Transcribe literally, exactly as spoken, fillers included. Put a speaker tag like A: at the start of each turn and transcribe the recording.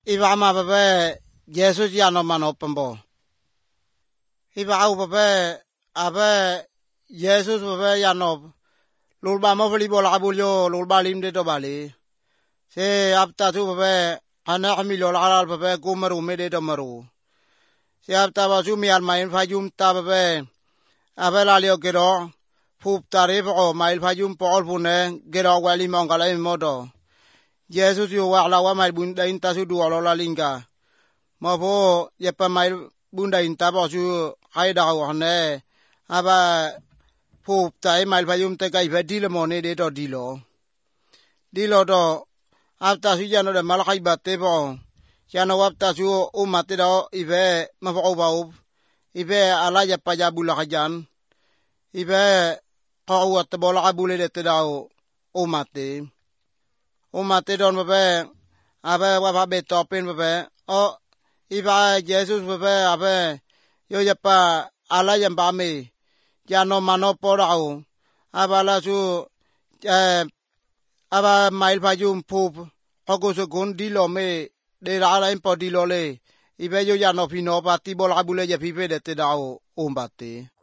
A: Iba ma babe Jesus ya no mano pambo. Iba au babe abe Jesus babe ya no lulba mo volleyball abulyo lulba limde to bali. Se apta tu babe ana amilo la babe kumaru mede to maru. Se apta basu mi al main fajum ta babe abe la lio kero fup tarif o mail fajum pol pune kero wali mongala modo. Jesus yo wa la wa mai bunda inta su du la linga. Ma bo ye pa mai bunda inta ba su ai da wa ne aba fup tai mai fajum te kai ve di le mo ne de to di lo. Di lo do apta su ya no de mal kai ba te bo. Ya no apta su o mate do ive ma bo ba u. Ive ala ya pa ya bula kajan. Ive ko wa te bola abule de te da o mate. O mate don babe abe wa ba be topin babe o iba Jesus babe abe yo ya pa ala ya ba me ya no mano porao aba la su eh aba mail fajum pup ogo so gon di lo me de la la impo di lo le ibe yo ya no fino ba ti bola abule ya pipe de te da o o mate.